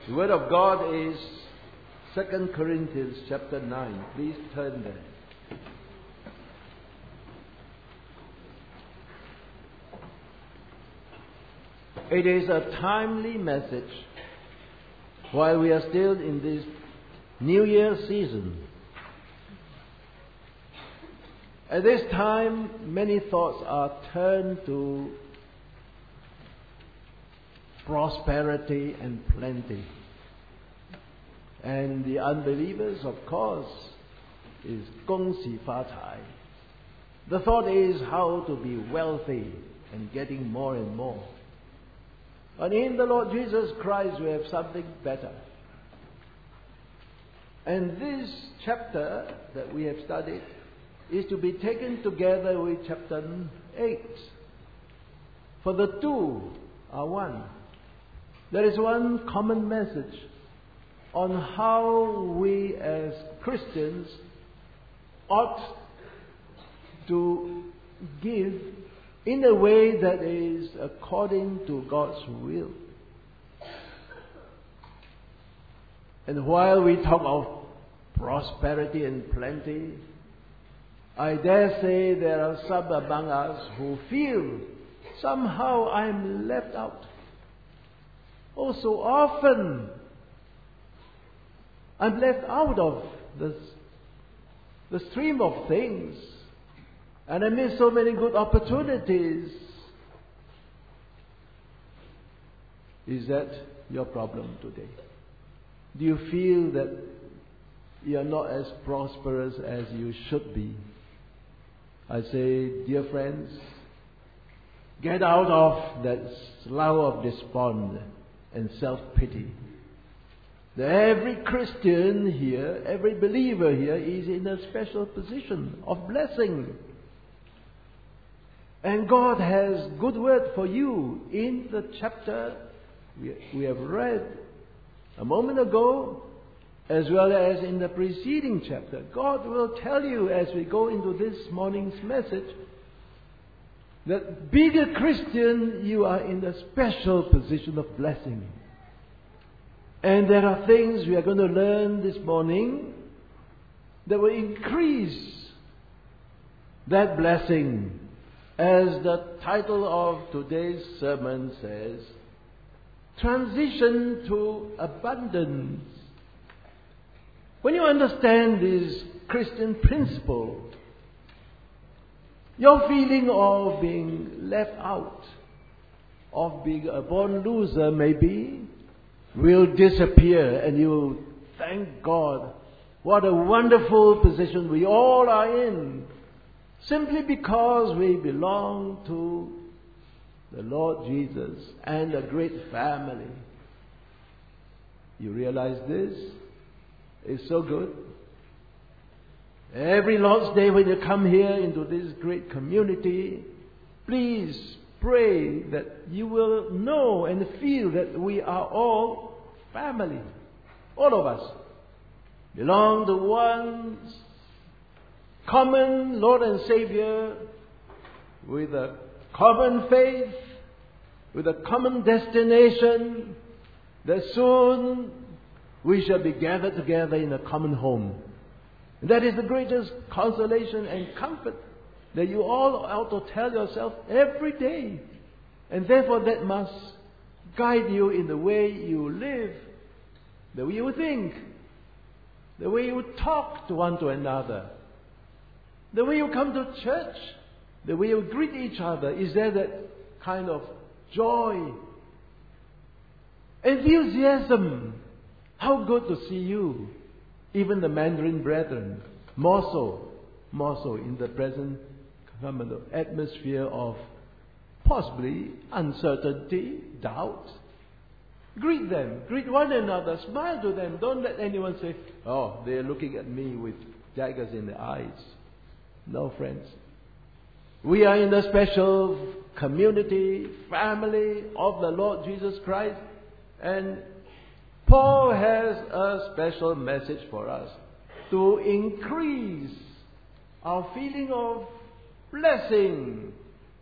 The Word of God is 2 Corinthians chapter 9. Please turn there. It is a timely message while we are still in this New Year season. At this time, many thoughts are turned to prosperity and plenty. And the unbelievers, of course, is 恭喜发财. The thought is how to be wealthy and getting more and more. But in the Lord Jesus Christ, we have something better. And this chapter that we have studied is to be taken together with chapter 8. For the two are one. There is one common message on how we as Christians ought to give in a way that is according to God's will. And while we talk of prosperity and plenty, I dare say there are some among us who feel somehow I'm left out. Oh, so often I'm left out of the stream of things. And I miss so many good opportunities. Is that your problem today? Do you feel that you are not as prosperous as you should be? I say, dear friends, get out of that slough of despond and self-pity. Every Christian here, every believer here is in a special position of blessing. And God has good word for you in the chapter we have read a moment ago, as well as in the preceding chapter. God will tell you as we go into this morning's message that being a Christian, you are in a special position of blessing. And there are things we are going to learn this morning that will increase that blessing. As the title of today's sermon says, transition to abundance. When you understand this Christian principle, your feeling of being left out, of being a born loser maybe, will disappear, and you will thank God. What a wonderful position we all are in. Simply because we belong to the Lord Jesus and a great family. You realize this? It's so good. Every Lord's Day when you come here into this great community, please pray that you will know and feel that we are all family. All of us belong to one common Lord and Savior, with a common faith, with a common destination, that soon we shall be gathered together in a common home. And that is the greatest consolation and comfort that you all ought to tell yourself every day. And therefore that must guide you in the way you live, the way you think, the way you talk to one to another, the way you come to church, the way you greet each other. Is there that kind of joy, enthusiasm? How good to see you. Even the Mandarin brethren, more so in the present atmosphere of possibly uncertainty, doubt. Greet them, greet one another, smile to them. Don't let anyone say, oh, they're looking at me with daggers in their eyes. No, friends. We are in a special community, family of the Lord Jesus Christ. And Paul has a special message for us to increase our feeling of blessing,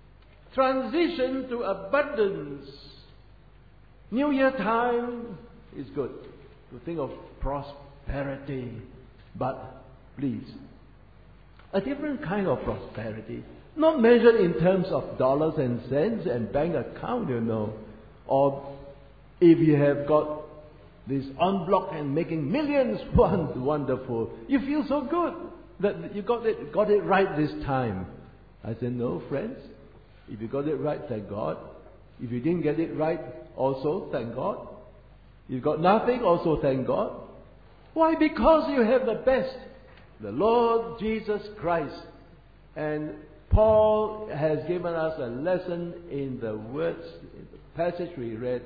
transition to abundance. New Year time, It's good to think of prosperity. But please, a different kind of prosperity. Not measured in terms of dollars and cents and bank account, Or if you have got this en bloc and making millions, wonderful. You feel so good that you got it right this time. I said, no, friends. If you got it right, thank God. If you didn't get it right, also thank God. You got nothing, also thank God. Why? Because you have the best, the Lord Jesus Christ. And Paul has given us a lesson in the words, in the passage we read,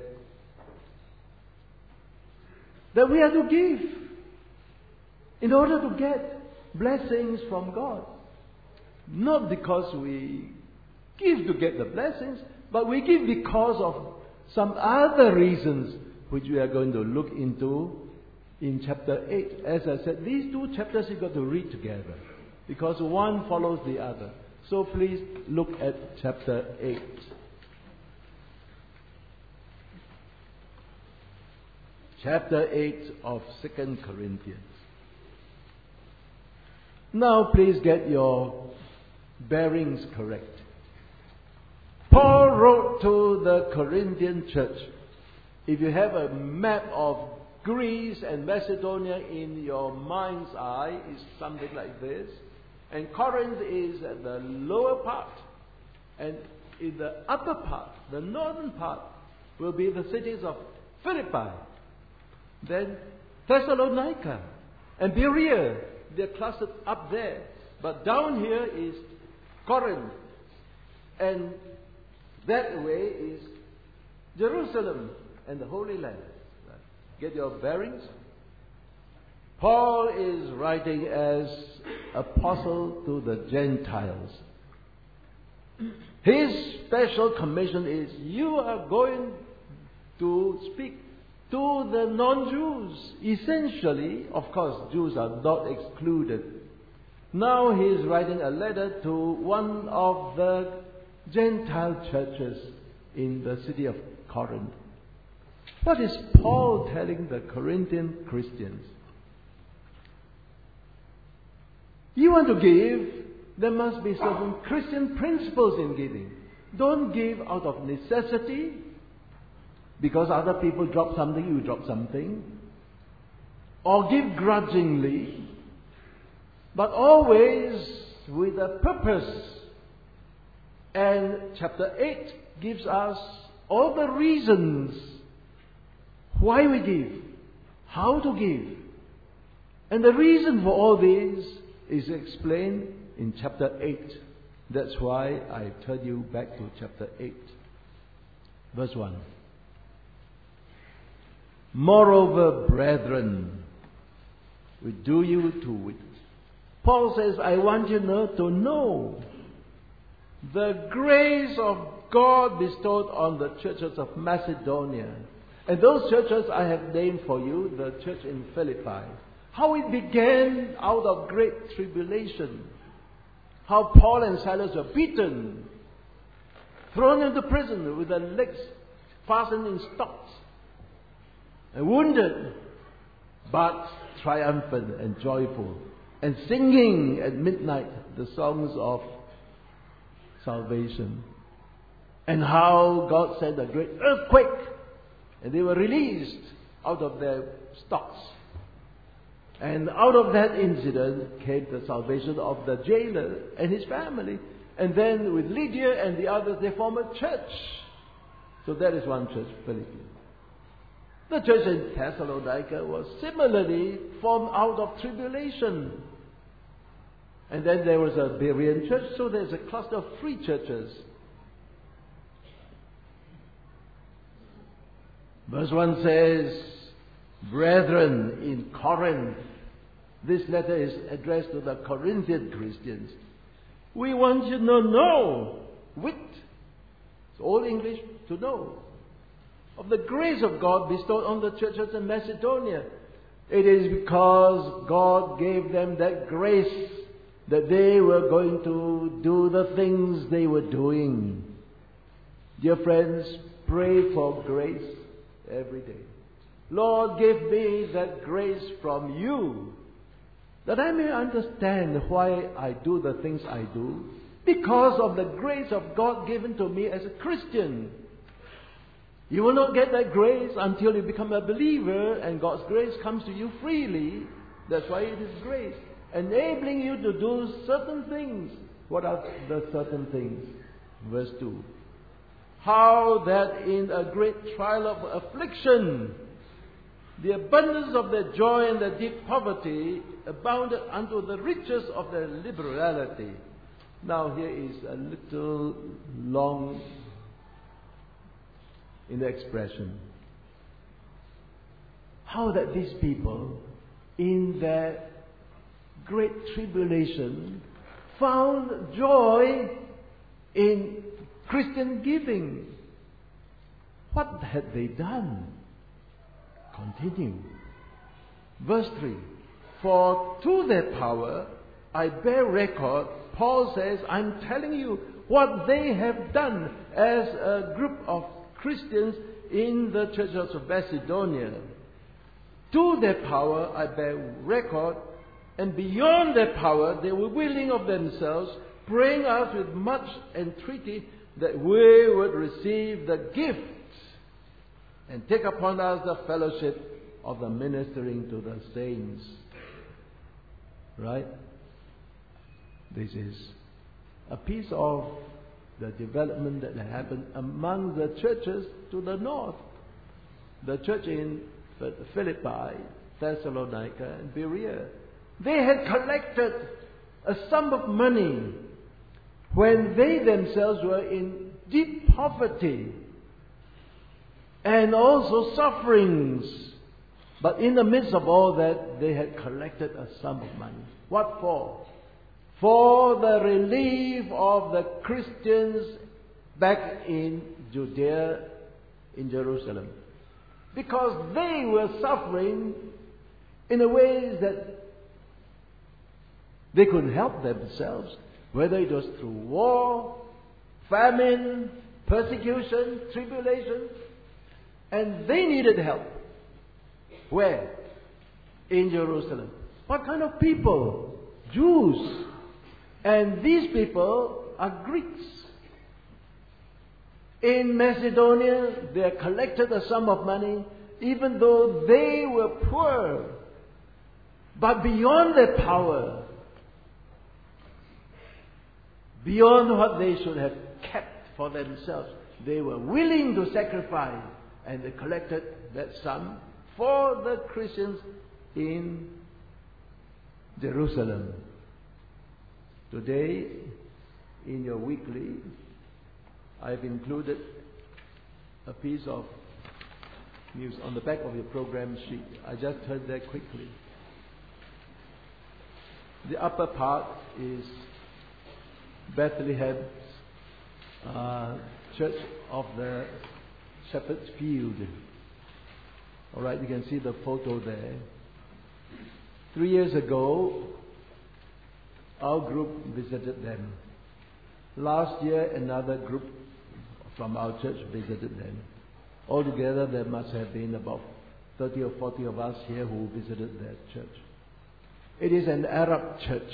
that we are to give in order to get blessings from God. Not because we give to get the blessings, but we give because of some other reasons which we are going to look into in chapter 8. As I said, these two chapters you've got to read together because one follows the other. So please look at chapter 8. Chapter 8 of 2 Corinthians. Now please get your bearings correct. Paul wrote to the Corinthian church. If you have a map of Greece and Macedonia in your mind's eye, it's something like this. And Corinth is at the lower part. And in the upper part, the northern part, will be the cities of Philippi. Then Thessalonica and Berea, they're clustered up there. But down here is Corinth. And that way is Jerusalem and the Holy Land. Get your bearings? Paul is writing as apostle to the Gentiles. His special commission is you are going to speak to the non-Jews. Essentially, of course, Jews are not excluded. Now he is writing a letter to one of the Gentile churches in the city of Corinth. What is Paul telling the Corinthian Christians? You want to give, there must be certain Christian principles in giving. Don't give out of necessity. Because other people drop something, you drop something. Or give grudgingly. But always with a purpose. And chapter 8 gives us all the reasons why we give, how to give. And the reason for all this is explained in chapter 8. That's why I turn you back to chapter 8. Verse 1. Moreover, brethren, we do you to witness. Paul says, I want you to know the grace of God bestowed on the churches of Macedonia. And those churches I have named for you, the church in Philippi. How it began out of great tribulation. How Paul and Silas were beaten, thrown into prison with their legs fastened in stocks, and wounded, but triumphant and joyful, and singing at midnight the songs of salvation. And how God sent a great earthquake, and they were released out of their stocks. And out of that incident came the salvation of the jailer and his family. And then with Lydia and the others, they formed a church. So that is one church, Philippi. The church in Thessalonica was similarly formed out of tribulation. And then there was a Berean church, so there's a cluster of 3 churches. Verse 1 says, brethren in Corinth. This letter is addressed to the Corinthian Christians. We want you to know, it's Old English, to know, of the grace of God bestowed on the churches in Macedonia. It is because God gave them that grace that they were going to do the things they were doing. Dear friends, pray for grace every day. Lord, give me that grace from you, that I may understand why I do the things I do, because of the grace of God given to me as a Christian. You will not get that grace until you become a believer, and God's grace comes to you freely. That's why it is grace, enabling you to do certain things. What are the certain things? Verse 2. How that in a great trial of affliction, the abundance of their joy and their deep poverty abounded unto the riches of their liberality. Now here is a little long in the expression. How that these people, in their great tribulation, found joy in Christian giving. What had they done? Continue. Verse 3. For to their power I bear record. Paul says, I'm telling you what they have done as a group of Christians in the church of Macedonia. To their power I bear record, and beyond their power they were willing of themselves, praying us with much entreaty that we would receive the gift and take upon us the fellowship of the ministering to the saints. Right? This is a piece of the development that happened among the churches to the north. The church in Philippi, Thessalonica, and Berea. They had collected a sum of money when they themselves were in deep poverty and also sufferings. But in the midst of all that, they had collected a sum of money. What for? For the relief of the Christians back in Judea, in Jerusalem. Because they were suffering in a way that they couldn't help themselves, whether it was through war, famine, persecution, tribulation, and they needed help. Where? In Jerusalem. What kind of people? Jews. And these people are Greeks. In Macedonia, they collected a sum of money, even though they were poor. But beyond their power, beyond what they should have kept for themselves, they were willing to sacrifice, and they collected that sum for the Christians in Jerusalem. Today, in your weekly, I've included a piece of news on the back of your program sheet. I just heard that quickly. The upper part is Bethlehem's Church of the Shepherd's Field. All right, you can see the photo there. 3 years ago, our group visited them. Last year, another group from our church visited them. Altogether, there must have been about 30 or 40 of us here who visited that church. It is an Arab church.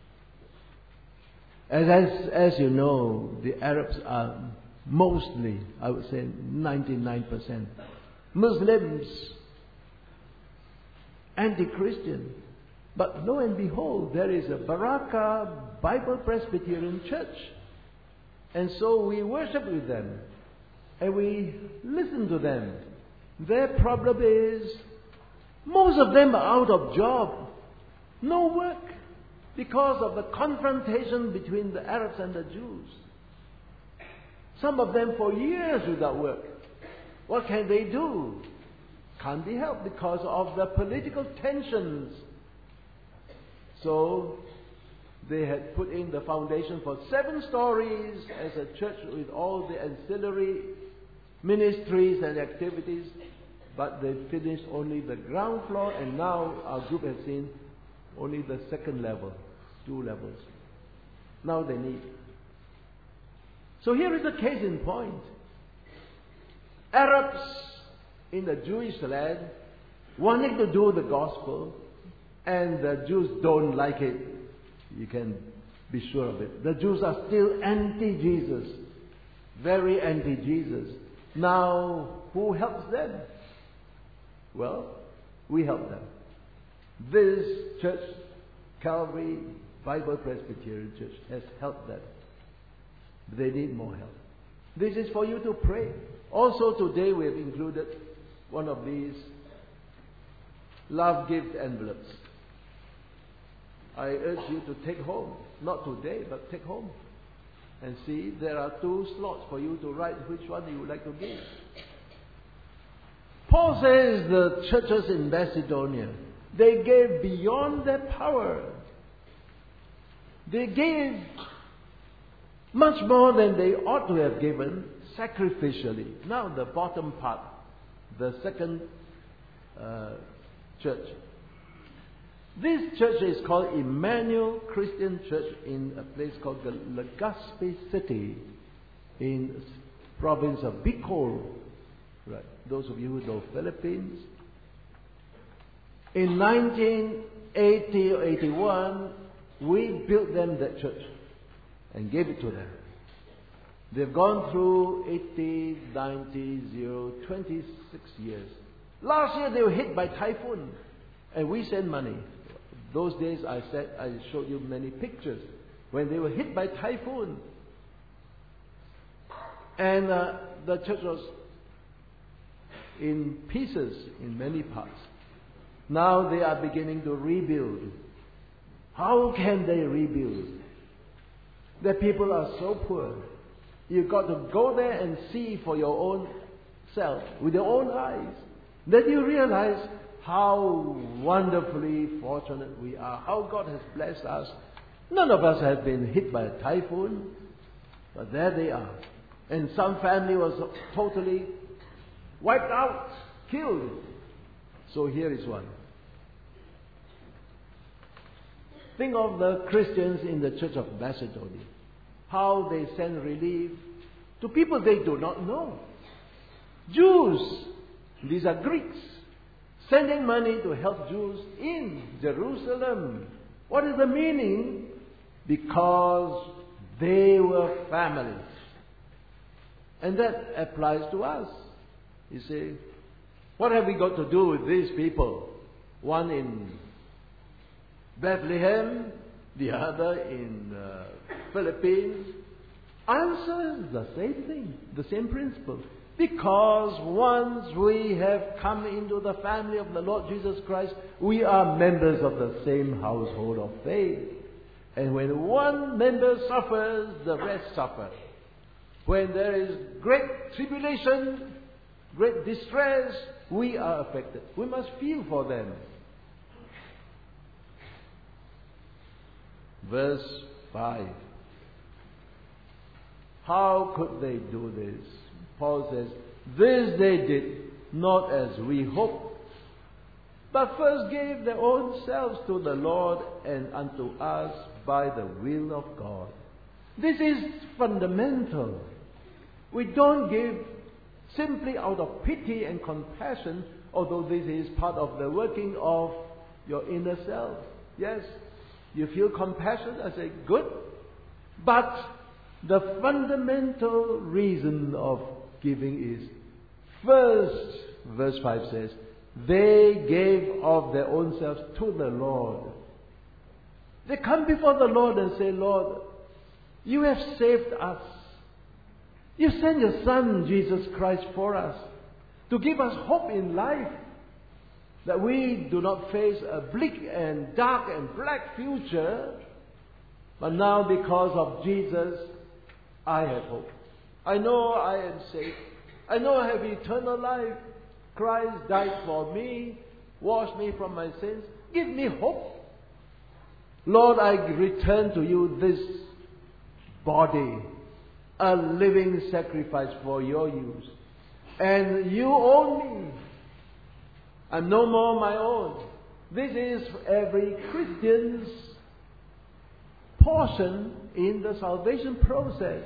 As you know, the Arabs are mostly, I would say 99%, Muslims, anti-Christian. But lo and behold, there is a Barakah Bible Presbyterian Church. And so we worship with them. And we listen to them. Their problem is, most of them are out of job. No work. Because of the confrontation between the Arabs and the Jews. Some of them for years without work. What can they do? Can't be helped because of the political tensions. So they had put in the foundation for 7 stories as a church with all the ancillary ministries and activities, but they finished only the ground floor, and now our group has seen only the second level, 2 levels. Now they need. So here is a case in point. Arabs in the Jewish land wanting to do the gospel, and the Jews don't like it. You can be sure of it. The Jews are still anti-Jesus. Very anti-Jesus. Now, who helps them? Well, we help them. This church, Calvary Bible Presbyterian Church, has helped them. They need more help. This is for you to pray. Also today we have included one of these love gift envelopes. I urge you to take home. Not today, but take home. And see, there are 2 slots for you to write which one you would like to give. Paul says the churches in Macedonia, they gave beyond their power. They gave much more than they ought to have given sacrificially. Now the bottom part, the second church. This church is called Emmanuel Christian Church in a place called Legazpi City in province of Bicol. Right. Those of you who know Philippines. In 1980 or 81, we built them that church and gave it to them. They've gone through 80, 90, 0, 26 years. Last year they were hit by typhoon and we sent money. Those days I showed you many pictures when they were hit by typhoon. And the church was in pieces in many parts. Now they are beginning to rebuild. How can they rebuild? The people are so poor. You've got to go there and see for your own self, with your own eyes. Then you realize how wonderfully fortunate we are, how God has blessed us. None of us have been hit by a typhoon, but there they are. And some family was totally wiped out, killed. So here is one. Think of the Christians in the Church of Macedonia. How they send relief to people they do not know. Jews, these are Greeks, sending money to help Jews in Jerusalem. What is the meaning? Because they were families. And that applies to us. You see, what have we got to do with these people? One in Bethlehem, the other in Philippines. Answer is the same thing, the same principle. Because once we have come into the family of the Lord Jesus Christ, we are members of the same household of faith. And when one member suffers, the rest suffer. When there is great tribulation, great distress, we are affected. We must feel for them. Verse 5. How could they do this? Paul says, this they did, not as we hoped, but first gave their own selves to the Lord and unto us by the will of God. This is fundamental. We don't give simply out of pity and compassion, although this is part of the working of your inner self. Yes, you feel compassion, I say, good. But the fundamental reason of giving is, first, verse 5 says, they gave of their own selves to the Lord. They come before the Lord and say, Lord, you have saved us. You sent your Son, Jesus Christ, for us, to give us hope in life, that we do not face a bleak and dark and black future, but now because of Jesus, I have hope. I know I am saved. I know I have eternal life. Christ died for me, washed me from my sins. Give me hope. Lord, I return to you this body, a living sacrifice for your use. And you own me. I'm no more my own. This is every Christian's portion in the salvation process.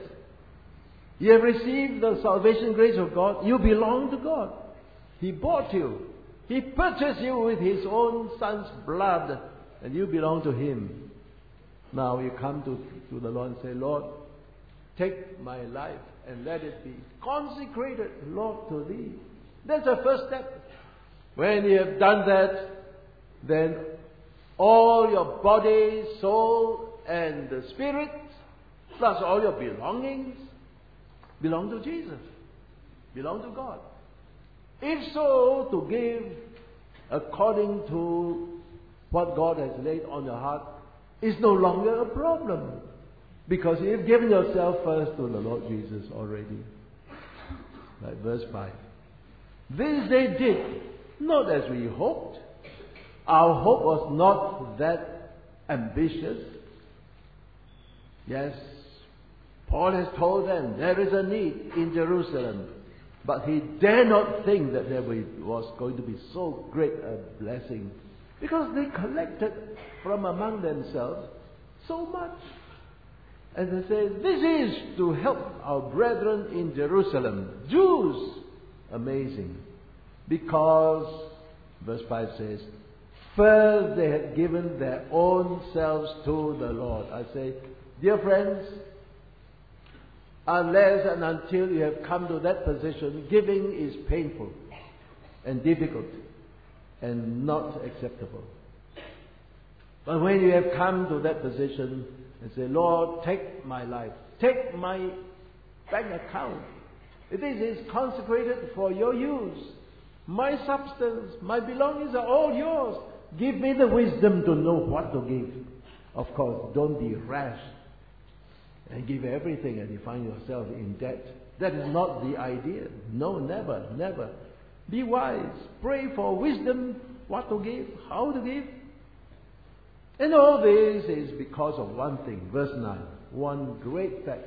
You have received the salvation grace of God. You belong to God. He bought you. He purchased you with His own Son's blood, and you belong to Him. Now you come to the Lord and say, Lord, take my life and let it be consecrated, Lord, to Thee. That's the first step. When you have done that, then all your body, soul, and the spirit, plus all your belongings, belong to Jesus, belong to God. If so, to give according to what God has laid on your heart is no longer a problem, because you've given yourself first to the Lord Jesus already. Like verse 5. This they did, not as we hoped. Our hope was not that ambitious. Yes, Paul has told them there is a need in Jerusalem, but he dare not think that there was going to be so great a blessing, because they collected from among themselves so much. And they say, this is to help our brethren in Jerusalem, Jews. Amazing. Because, verse 5 says, first they had given their own selves to the Lord. I say, dear friends, unless and until you have come to that position, giving is painful and difficult and not acceptable. But when you have come to that position and say, Lord, take my life, take my bank account. This is consecrated for your use. My substance, my belongings are all yours. Give me the wisdom to know what to give. Of course, don't be rash and give everything and you find yourself in debt. That is not the idea. No, never, never. Be wise. Pray for wisdom, what to give, how to give. And all this is because of one thing. Verse 9. One great fact.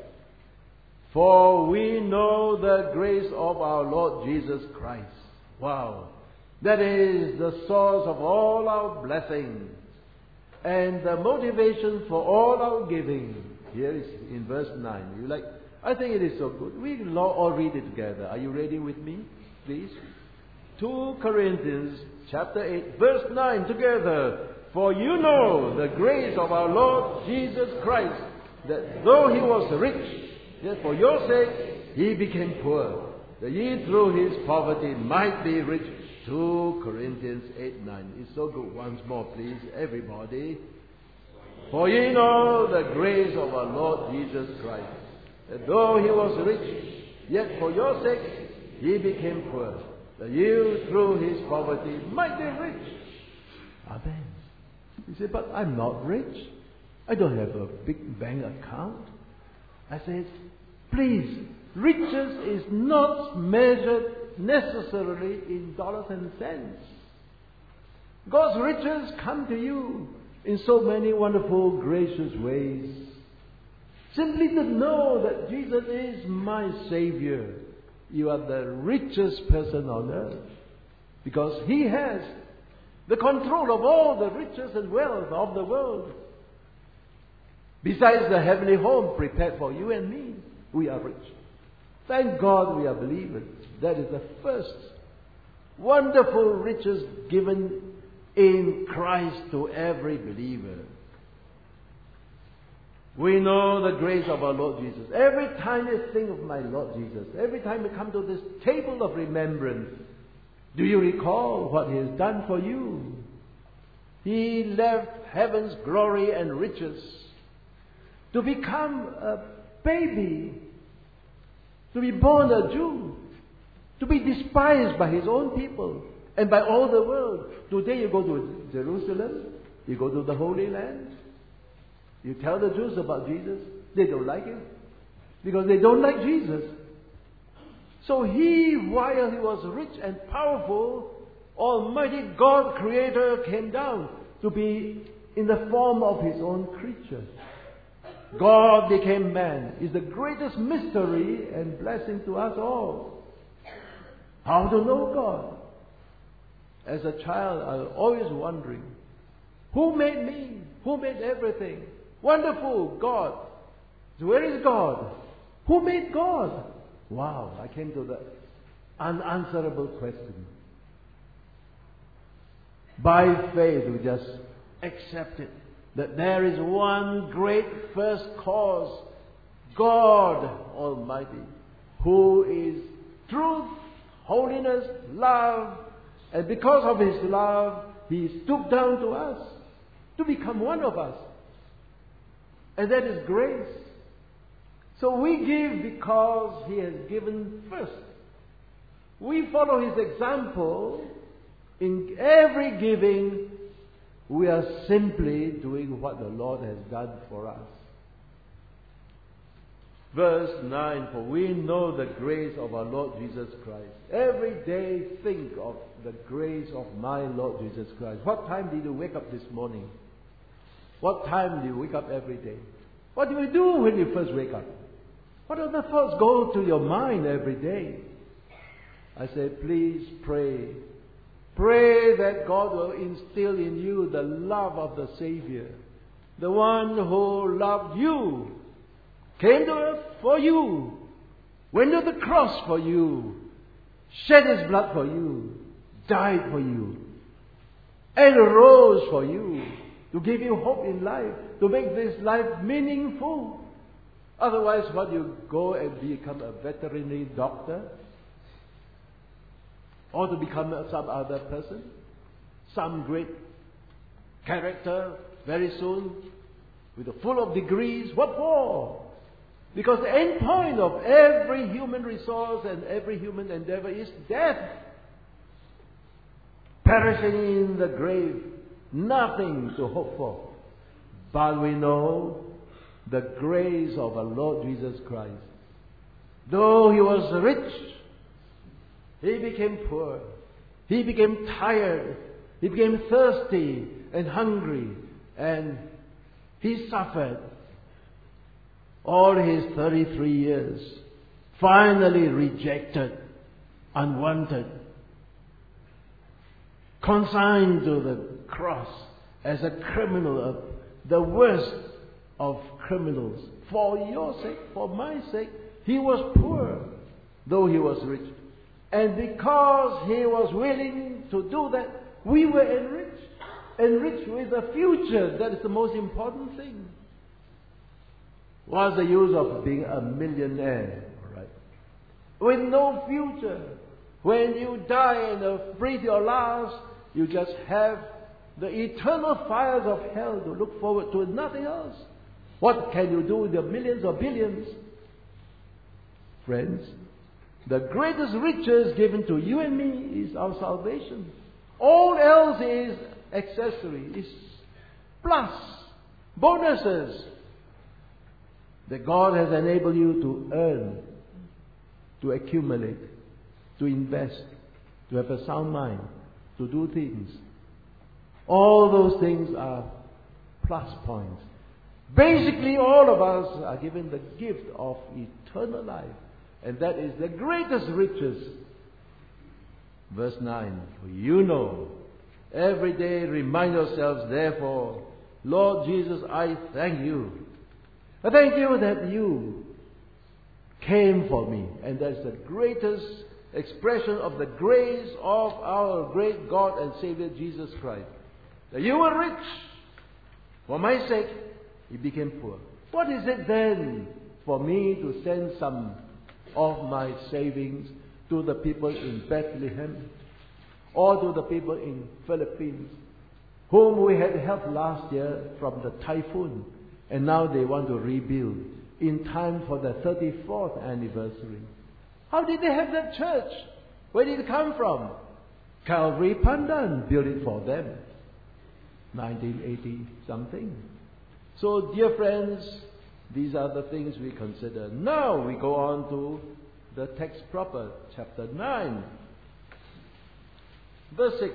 For we know the grace of our Lord Jesus Christ. Wow. That is the source of all our blessings and the motivation for all our giving. Here is in verse 9. You like? I think it is so good. We can all read it together. Are you ready with me? Please. 2 Corinthians chapter 8 verse 9 together. For you know the grace of our Lord Jesus Christ, that though He was rich, yet for your sake He became poor, that ye through His poverty might be rich. 2 Corinthians 8:9. It's so good. Once more, please, everybody. For ye know the grace of our Lord Jesus Christ, that though He was rich, yet for your sake He became poor, that you through His poverty might be rich. Amen. You say, but I'm not rich. I don't have a big bank account. I said, please, riches is not measured necessarily in dollars and cents. God's riches come to you in so many wonderful, gracious ways. Simply to know that Jesus is my Savior. You are the richest person on earth, because He has the control of all the riches and wealth of the world. Besides the heavenly home prepared for you and me, we are rich. Thank God we are believers. That is the first wonderful riches given in Christ to every believer. We know the grace of our Lord Jesus. Every time you think of my Lord Jesus, every time you come to this table of remembrance, do you recall what He has done for you? He left heaven's glory and riches to become a baby, to be born a Jew, to be despised by His own people and by all the world. Today you go to Jerusalem, you go to the Holy Land, you tell the Jews about Jesus, they don't like Him because they don't like Jesus. So He, while He was rich and powerful, Almighty God, Creator, came down to be in the form of His own creature. God became man is the greatest mystery and blessing to us all. How to know God? As a child, I was always wondering, who made me? Who made everything? Wonderful, God. So where is God? Who made God? Wow, I came to the unanswerable question. By faith, we just accept it. That there is one great first cause, God Almighty, who is truth, holiness, love, and because of His love, He stooped down to us, to become one of us. And that is grace. So we give because He has given first. We follow His example. In every giving, we are simply doing what the Lord has done for us. Verse 9, for we know the grace of our Lord Jesus Christ. Every day think of the grace of my Lord Jesus Christ. What time did you wake up this morning? What time do you wake up every day? What do you do when you first wake up? What other thoughts go to your mind every day? I say, please pray. Pray that God will instill in you the love of the Savior. The one who loved you, came to earth for you, went to the cross for you, shed His blood for you, died for you, and rose for you, to give you hope in life, to make this life meaningful. Otherwise, what, you go and become a veterinary doctor? Or to become some other person? Some great character very soon, with a full of degrees? What for? Because the end point of every human resource and every human endeavor is death. Perishing in the grave. Nothing to hope for. But we know the grace of our Lord Jesus Christ. Though He was rich, He became poor. He became tired. He became thirsty and hungry. And He suffered all His 33 years. Finally rejected, unwanted, consigned to the cross as a criminal, the worst of criminals. For your sake, for my sake, He was poor, though He was rich. And because He was willing to do that, we were enriched. Enriched with a future. That is the most important thing. What's the use of being a millionaire? All right, with no future. When you die and breathe your last, you just have the eternal fires of hell to look forward to, nothing else. What can you do with your millions or billions? Friends, the greatest riches given to you and me is our salvation. All else is accessory, is plus, bonuses that God has enabled you to earn, to accumulate, to invest, to have a sound mind, to do things. All those things are plus points. Basically, all of us are given the gift of eternal life. And that is the greatest riches. Verse 9, for you know, every day remind yourselves, therefore, Lord Jesus, I thank you. I thank you that you came for me. And that's the greatest expression of the grace of our great God and Savior Jesus Christ. That you were rich. For my sake, you became poor. What is it then for me to send some of my savings to the people in Bethlehem or to the people in Philippines whom we had helped last year from the typhoon, and now they want to rebuild in time for the 34th anniversary? How did they have that church? Where did it come from? Calvary Pandan built it for them. 1980 something. So, dear friends, these are the things we consider. Now we go on to the text proper, chapter 9, verse 6.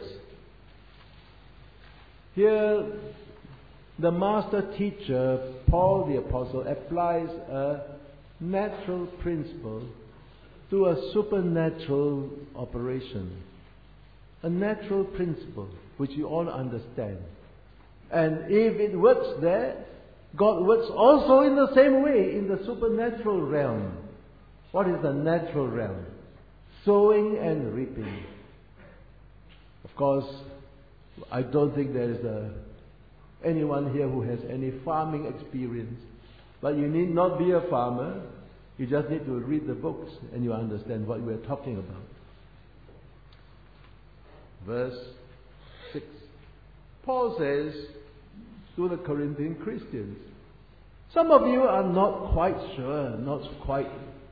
Here, the master teacher, Paul the Apostle, applies a natural principle to a supernatural operation. A natural principle, which you all understand. And if it works there, God works also in the same way in the supernatural realm. What is the natural realm? Sowing and reaping. Of course, I don't think there is anyone here who has any farming experience. But you need not be a farmer. You just need to read the books and you understand what we're talking about. Verse 6. Paul says to the Corinthian Christians, some of you are not quite sure, not quite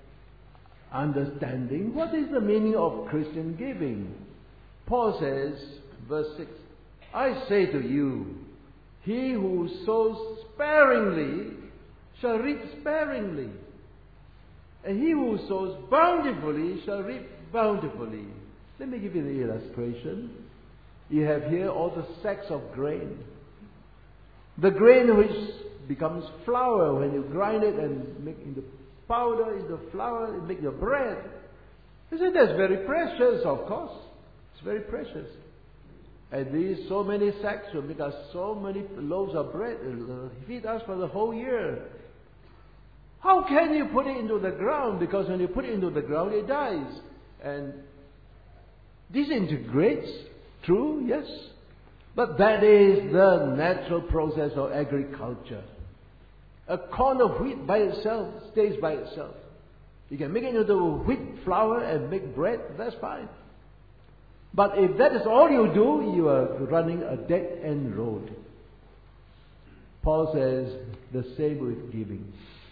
understanding what is the meaning of Christian giving. Paul says, verse 6, I say to you, he who sows sparingly shall reap sparingly, and he who sows bountifully shall reap bountifully. Let me give you the illustration. You have here all the sacks of grain. The grain which becomes flour when you grind it and make into powder, into flour, and make your bread. You say that's very precious, of course. It's very precious. And these so many sacks will make us so many loaves of bread. It will feed us for the whole year. How can you put it into the ground? Because when you put it into the ground, it dies. And disintegrates. True, yes. But that is the natural process of agriculture. A corn of wheat by itself stays by itself. You can make it into wheat flour and make bread, that's fine. But if that is all you do, you are running a dead-end road. Paul says the same with giving.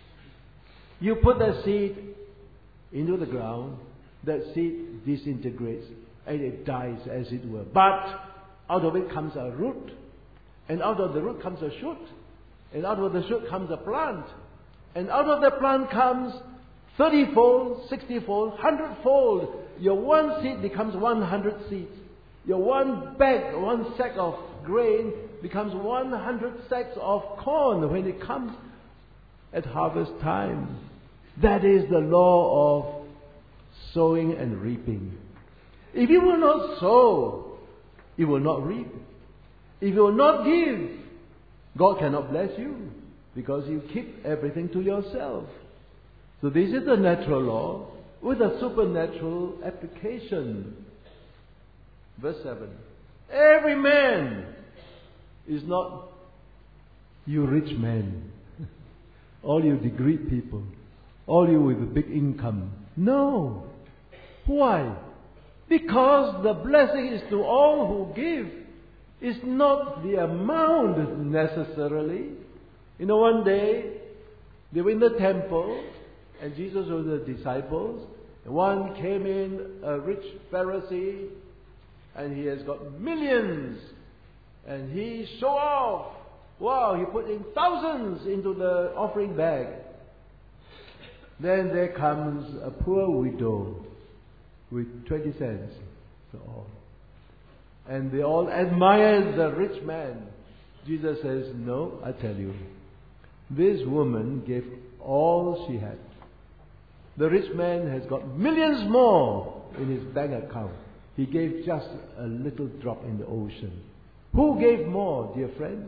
You put that seed into the ground, that seed disintegrates and it dies as it were. But out of it comes a root, and out of the root comes a shoot, and out of the shoot comes a plant, and out of the plant comes 30-fold, 60-fold, 100-fold. Your one seed becomes 100 seeds. Your one bag, one sack of grain becomes 100 sacks of corn when it comes at harvest time. That is the law of sowing and reaping. If you will not sow, you will not reap. If you will not give, God cannot bless you because you keep everything to yourself. So this is the natural law with a supernatural application. Verse 7. Every man is not you rich men, all you degree people, all you with a big income. No. Why? Because the blessing is to all who give. It's not the amount necessarily. You know, one day they were in the temple and Jesus was with the disciples. And one came in, a rich Pharisee, and he has got millions. And he showed off. Wow, he put in thousands into the offering bag. Then there comes a poor widow with 20 cents to all. And they all admire the rich man. Jesus says, no, I tell you, this woman gave all she had. The rich man has got millions more in his bank account. He gave just a little drop in the ocean. Who gave more, dear friends?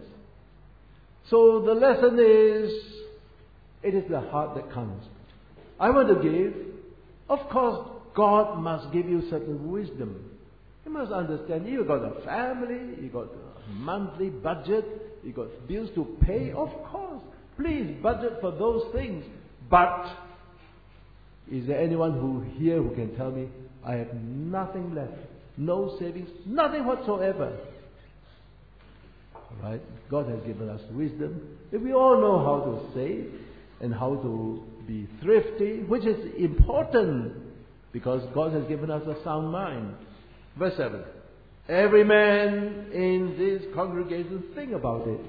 So the lesson is, it is the heart that counts. I want to give. Of course, God must give you certain wisdom. You must understand, you've got a family, you've got a monthly budget, you've got bills to pay. Of course, please budget for those things. But is there anyone who can tell me, I have nothing left, no savings, nothing whatsoever? Right? God has given us wisdom. If we all know how to save and how to be thrifty, which is important because God has given us a sound mind. Verse 7. Every man in this congregation think about it,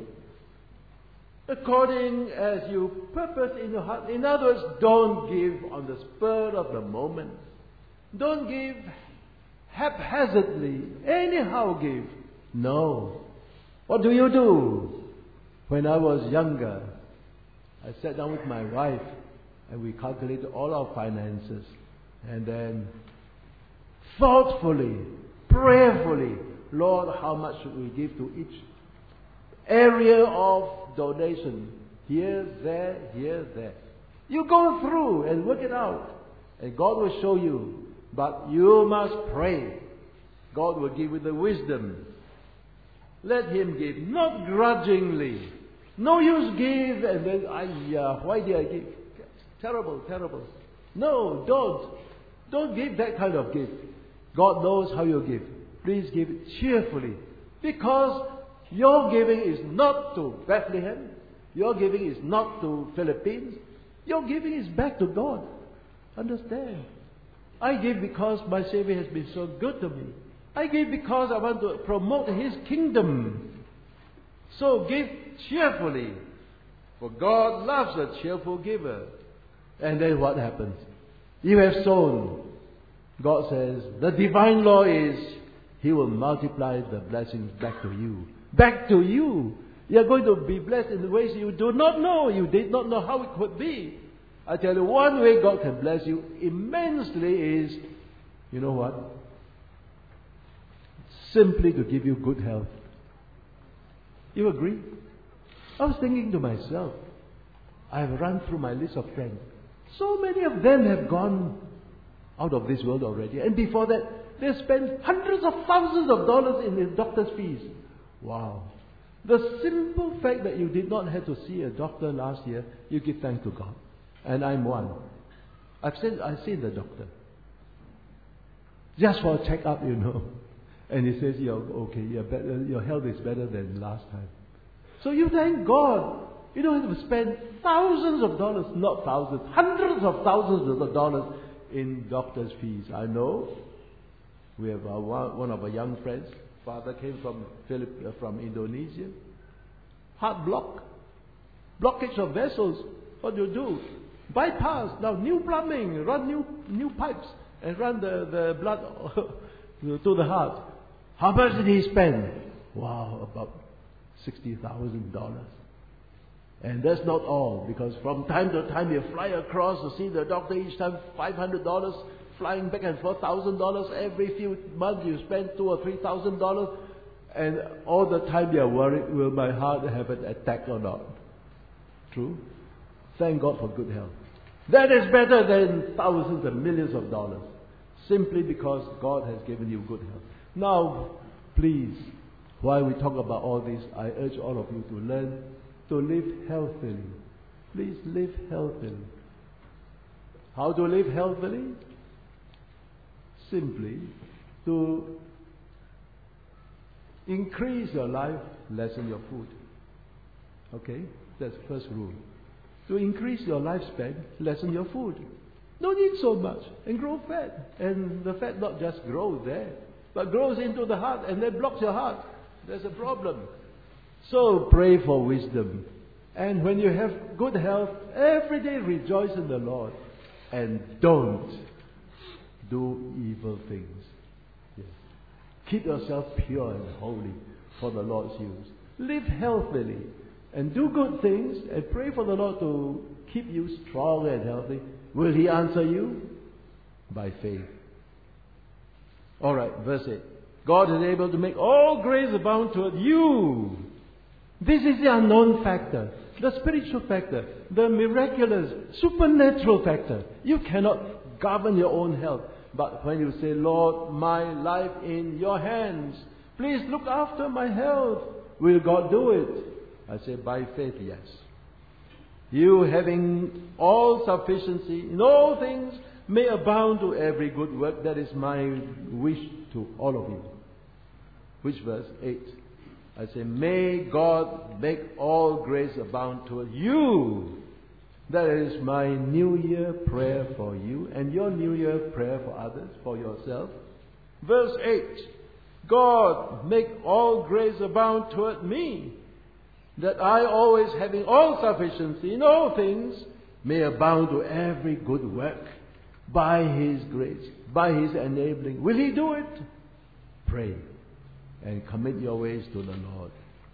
according as you purpose in your heart. In other words, don't give on the spur of the moment. Don't give haphazardly. Anyhow give. No. What do you do? When I was younger, I sat down with my wife and we calculated all our finances. And then thoughtfully, prayerfully, Lord, how much should we give to each area of donation? Here, there, here, there. You go through and work it out. And God will show you. But you must pray. God will give you the wisdom. Let him give, not grudgingly. No use give and then, why did I give? Terrible, terrible. No, don't. Don't give that kind of gift. God knows how you give. Please give it cheerfully. Because your giving is not to Bethlehem. Your giving is not to Philippines. Your giving is back to God. Understand? I give because my Savior has been so good to me. I give because I want to promote His kingdom. So give cheerfully. For God loves a cheerful giver. And then what happens? You have sown. God says, the divine law is, He will multiply the blessings back to you. Back to you. You are going to be blessed in ways you do not know. You did not know how it could be. I tell you, one way God can bless you immensely is, you know what? Simply to give you good health. You agree? I was thinking to myself, I've run through my list of friends. So many of them have gone out of this world already. And before that, they spent hundreds of thousands of dollars in their doctor's fees. Wow. The simple fact that you did not have to see a doctor last year, you give thanks to God. And I'm one. I've seen the doctor. Just for a checkup, you know. And he says, you're okay, your health is better than last time. So you thank God. You don't have to spend thousands of dollars, not thousands, hundreds of thousands of dollars in doctor's fees. I know. We have one of our young friends. Father came from Indonesia. Heart block. Blockage of vessels. What do you do? Bypass. Now new plumbing. Run new pipes. And run the blood to the heart. How much did he spend? Wow, about $60,000. And that's not all, because from time to time you fly across to see the doctor, each time $500, flying back and forth $1,000. Every few months you spend $2,000 or $3,000, and all the time you are worried, will my heart have an attack or not? True? Thank God for good health. That is better than thousands and millions of dollars, simply because God has given you good health. Now, please, while we talk about all this, I urge all of you to learn to live healthily. Please live healthily. How to live healthily? Simply to increase your life, lessen your food. Okay? That's the first rule. To increase your lifespan, lessen your food. Don't eat so much and grow fat. And the fat not just grows there, but grows into the heart and then blocks your heart. There's a problem. So pray for wisdom. And when you have good health, every day rejoice in the Lord. And don't do evil things. Yes. Keep yourself pure and holy for the Lord's use. Live healthily and do good things and pray for the Lord to keep you strong and healthy. Will He answer you? By faith. Alright, verse 8. God is able to make all grace abound toward you. This is the unknown factor, the spiritual factor, the miraculous, supernatural factor. You cannot govern your own health. But when you say, Lord, my life in your hands, please look after my health, will God do it? I say, by faith, yes. You having all sufficiency in all things may abound to every good work. That is my wish to all of you. Which verse? 8. I say, may God make all grace abound toward you. That is my New Year prayer for you and your New Year prayer for others, for yourself. Verse 8. God make all grace abound toward me, that I always having all sufficiency in all things may abound to every good work by His grace, by His enabling. Will He do it? Pray and commit your ways to the Lord.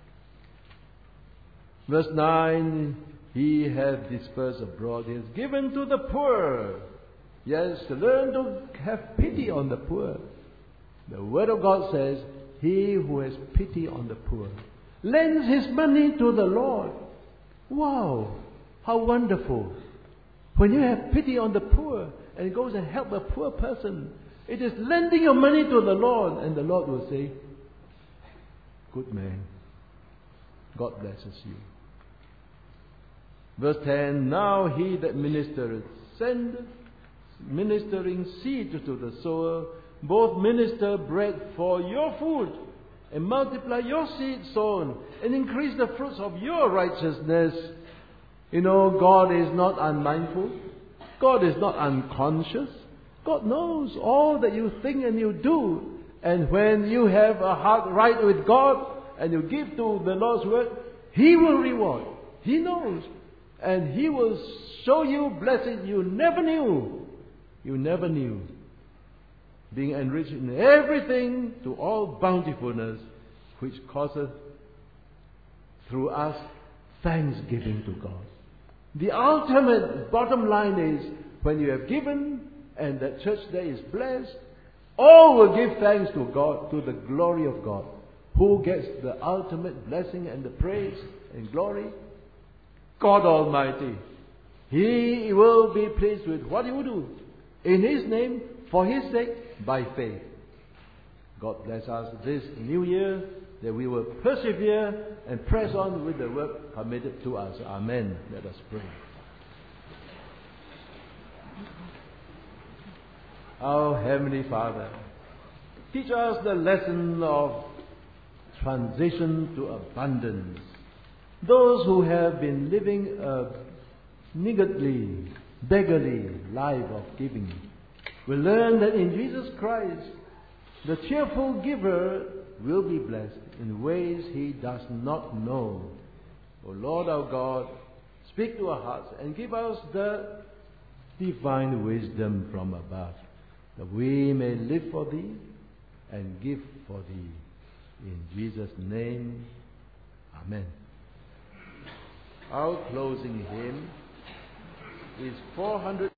Verse 9, He hath dispersed abroad, He has given to the poor. Yes, learn to have pity on the poor. The Word of God says, He who has pity on the poor lends his money to the Lord. Wow, how wonderful. When you have pity on the poor and goes and help a poor person, it is lending your money to the Lord, and the Lord will say, good man. God blesses you. Verse 10, now he that ministereth sendeth, ministering seed to the sower, both minister bread for your food, and multiply your seed sown, and increase the fruits of your righteousness. You know, God is not unmindful. God is not unconscious. God knows all that you think and you do. And when you have a heart right with God, and you give to the Lord's word, He will reward. He knows. And He will show you blessings you never knew. You never knew. Being enriched in everything to all bountifulness, which causeth through us thanksgiving to God. The ultimate bottom line is, when you have given and the church there is blessed, all will give thanks to God, to the glory of God. Who gets the ultimate blessing and the praise and glory? God Almighty. He will be pleased with what you do in His name, for His sake, by faith. God bless us this new year, that we will persevere and press on with the work committed to us. Amen. Let us pray. Our Heavenly Father, teach us the lesson of transition to abundance. Those who have been living a niggardly, beggarly life of giving will learn that in Jesus Christ, the cheerful giver will be blessed in ways he does not know. O Lord our God, speak to our hearts and give us the divine wisdom from above, that we may live for Thee and give for Thee. In Jesus' name, Amen. Our closing hymn is 400.